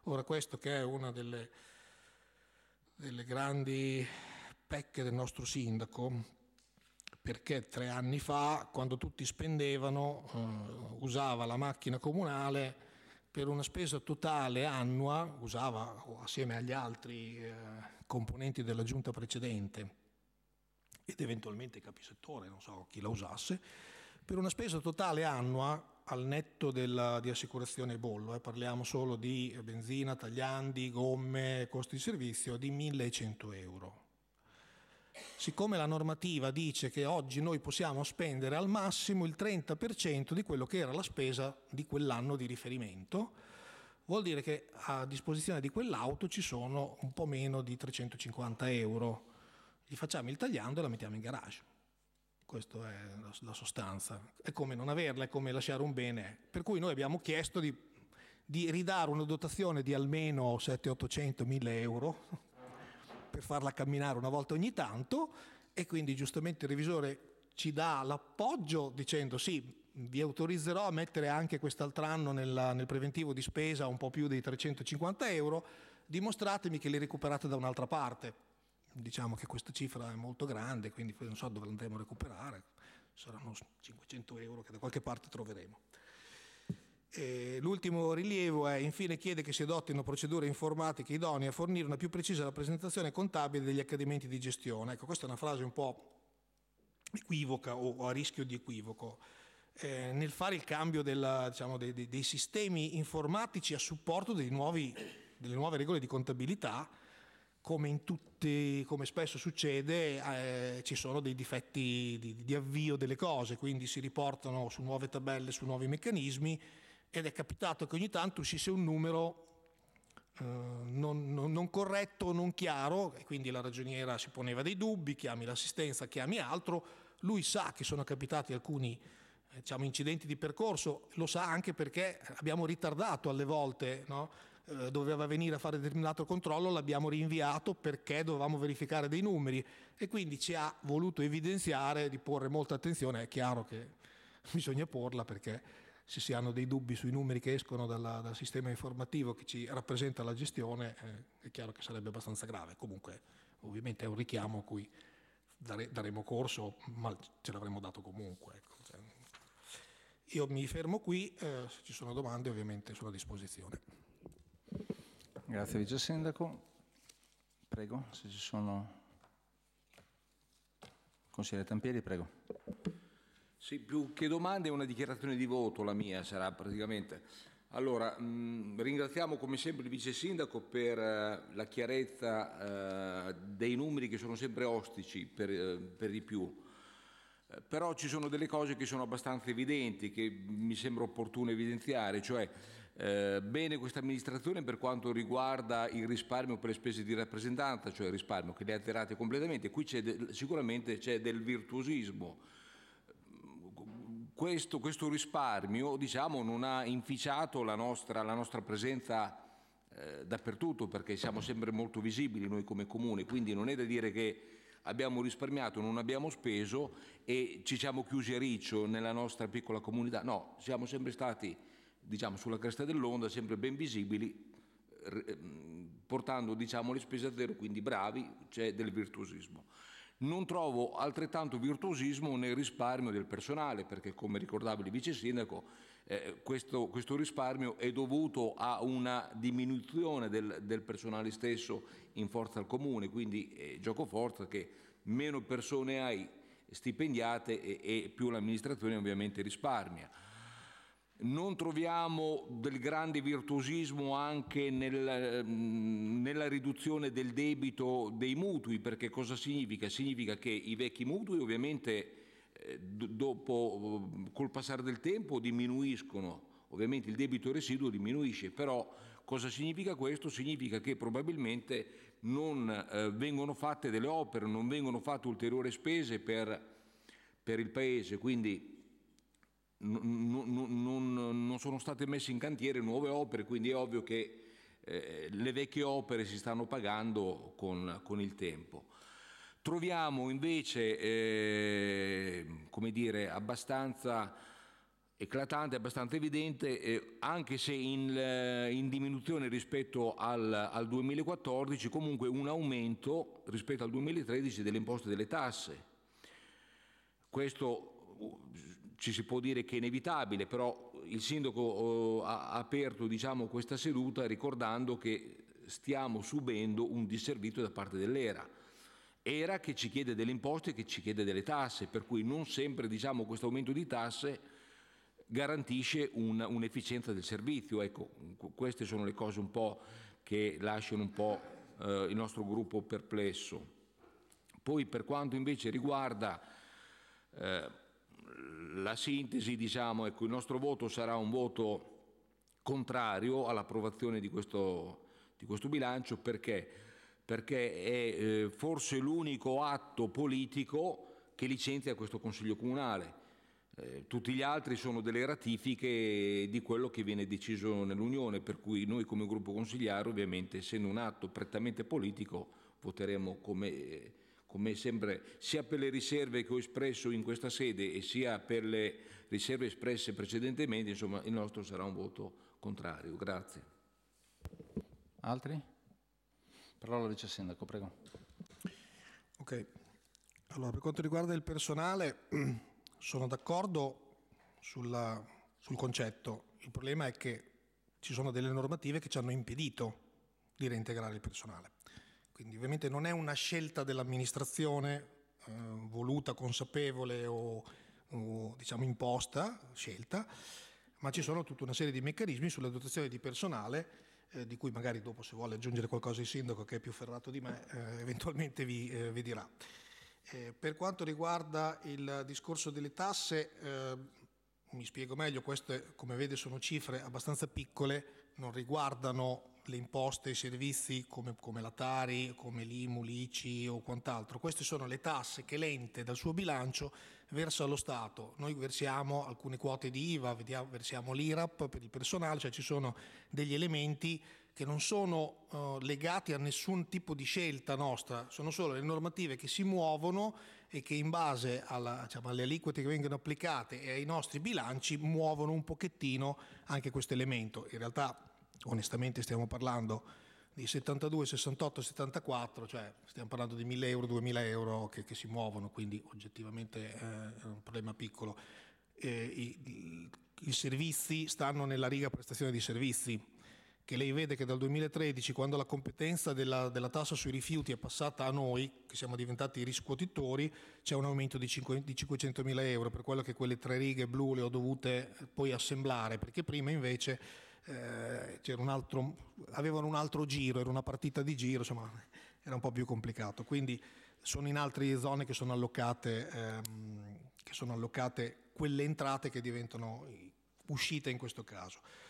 Ora, questo che è una delle grandi pecche del nostro sindaco, perché 3 anni fa, quando tutti spendevano, usava la macchina comunale per una spesa totale annua, usava assieme agli altri componenti della giunta precedente ed eventualmente capisettore, non so chi la usasse, per una spesa totale annua al netto di assicurazione e bollo, parliamo solo di benzina, tagliandi, gomme, costi di servizio, di 1.100 euro. Siccome la normativa dice che oggi noi possiamo spendere al massimo il 30% di quello che era la spesa di quell'anno di riferimento, vuol dire che a disposizione di quell'auto ci sono un po' meno di 350 euro. Gli facciamo il tagliando e la mettiamo in garage. Questa è la sostanza. È come non averla, è come lasciare un bene. Per cui noi abbiamo chiesto di ridare una dotazione di almeno 700-800.000 euro per farla camminare una volta ogni tanto, e quindi giustamente il revisore ci dà l'appoggio dicendo sì, vi autorizzerò a mettere anche quest'altro anno nel preventivo di spesa un po' più dei 350 euro, dimostratemi che li recuperate da un'altra parte. Diciamo che questa cifra è molto grande, quindi non so dove andremo a recuperare, saranno 500 euro che da qualche parte troveremo. L'ultimo rilievo è: infine chiede che si adottino procedure informatiche idonee a fornire una più precisa rappresentazione contabile degli accadimenti di gestione. Ecco, questa è una frase un po' equivoca o a rischio di equivoco. Nel fare il cambio dei sistemi informatici a supporto delle nuove regole di contabilità, come spesso succede, ci sono dei difetti di avvio delle cose, quindi si riportano su nuove tabelle, su nuovi meccanismi, ed è capitato che ogni tanto uscisse un numero non corretto, non chiaro, e quindi la ragioniera si poneva dei dubbi, chiami l'assistenza, chiami altro. Lui sa che sono capitati alcuni incidenti di percorso, lo sa anche perché abbiamo ritardato alle volte, no? Doveva venire a fare determinato controllo, l'abbiamo rinviato perché dovevamo verificare dei numeri, e quindi ci ha voluto evidenziare di porre molta attenzione. È chiaro che bisogna porla, perché se si hanno dei dubbi sui numeri che escono dal sistema informativo che ci rappresenta la gestione, è chiaro che sarebbe abbastanza grave. Comunque ovviamente è un richiamo a cui daremo corso, ma ce l'avremmo dato comunque, ecco. Io mi fermo qui, se ci sono domande ovviamente sono a disposizione. Grazie Vice Sindaco. Prego, se ci sono. Consigliere Tampieri, prego. Sì, più che domande è una dichiarazione di voto, la mia sarà praticamente. Allora, ringraziamo come sempre il Vice Sindaco per la chiarezza dei numeri che sono sempre ostici per di più. Però ci sono delle cose che sono abbastanza evidenti, che mi sembra opportuno evidenziare, cioè bene questa amministrazione per quanto riguarda il risparmio per le spese di rappresentanza, cioè il risparmio che le ha azzerate completamente. Qui sicuramente c'è del virtuosismo. Questo risparmio, diciamo, non ha inficiato la nostra presenza dappertutto, perché siamo sempre molto visibili noi come comune, quindi non è da dire che abbiamo risparmiato, non abbiamo speso e ci siamo chiusi a riccio nella nostra piccola comunità. No, siamo sempre stati, diciamo, sulla cresta dell'onda, sempre ben visibili, portando, diciamo, le spese a zero, quindi bravi, c'è del virtuosismo. Non trovo altrettanto virtuosismo nel risparmio del personale, perché come ricordava il Vice Sindaco, questo risparmio è dovuto a una diminuzione del personale stesso in forza al comune, quindi gioco forza che meno persone hai stipendiate e più l'amministrazione ovviamente risparmia. Non troviamo del grande virtuosismo anche nella riduzione del debito dei mutui, perché cosa significa? Significa che i vecchi mutui ovviamente dopo, col passare del tempo, diminuiscono, ovviamente il debito residuo diminuisce, però cosa significa questo? Significa che probabilmente non vengono fatte delle opere, non vengono fatte ulteriori spese per il Paese, quindi non sono state messe in cantiere nuove opere, quindi è ovvio che le vecchie opere si stanno pagando con il tempo. Troviamo invece, come dire, abbastanza eclatante, abbastanza evidente, anche se in diminuzione rispetto al 2014, comunque un aumento rispetto al 2013 delle imposte e delle tasse. Questo ci si può dire che è inevitabile, però il sindaco ha aperto, diciamo, questa seduta ricordando che stiamo subendo un disservizio da parte dell'ERA. ERA che ci chiede delle imposte e che ci chiede delle tasse, per cui non sempre, diciamo, questo aumento di tasse garantisce un'efficienza del servizio. Ecco, queste sono le cose un po' che lasciano un po' il nostro gruppo perplesso. Poi per quanto invece riguarda la sintesi, diciamo, ecco, il nostro voto sarà un voto contrario all'approvazione di questo bilancio, perché è forse l'unico atto politico che licenzia questo Consiglio Comunale. Tutti gli altri sono delle ratifiche di quello che viene deciso nell'Unione, per cui noi come gruppo consigliare, ovviamente, essendo un atto prettamente politico, voteremo come sempre, sia per le riserve che ho espresso in questa sede e sia per le riserve espresse precedentemente. Insomma, il nostro sarà un voto contrario. Grazie. Altri? Parola al Vice Sindaco, prego. Ok, allora per quanto riguarda il personale sono d'accordo sul concetto. Il problema è che ci sono delle normative che ci hanno impedito di reintegrare il personale. Quindi ovviamente non è una scelta dell'amministrazione voluta, consapevole o diciamo imposta, scelta, ma ci sono tutta una serie di meccanismi sulla dotazione di personale di cui magari dopo, se vuole aggiungere qualcosa il sindaco che è più ferrato di me, eventualmente vi dirà. Per quanto riguarda il discorso delle tasse, mi spiego meglio, queste come vede sono cifre abbastanza piccole, non riguardano le imposte, i servizi come la Tari, come l'IMU, l'ICI o quant'altro. Queste sono le tasse che l'ente dal suo bilancio versa allo Stato. Noi versiamo alcune quote di IVA, versiamo l'IRAP per il personale, cioè ci sono degli elementi che non sono legati a nessun tipo di scelta nostra, sono solo le normative che si muovono e che in base alle aliquote che vengono applicate e ai nostri bilanci muovono un pochettino anche questo elemento. In realtà onestamente stiamo parlando di 72, 68, 74, cioè stiamo parlando di 1.000 euro, 2.000 euro che si muovono, quindi oggettivamente è un problema piccolo. I servizi stanno nella riga prestazione di servizi, che lei vede che dal 2013, quando la competenza della tassa sui rifiuti è passata a noi, che siamo diventati riscuotitori, c'è un aumento di 500.000 euro, per quello che quelle 3 righe blu le ho dovute poi assemblare, perché prima invece avevano un altro giro, era una partita di giro, insomma era un po' più complicato, quindi sono in altre zone che sono allocate quelle entrate che diventano uscite in questo caso.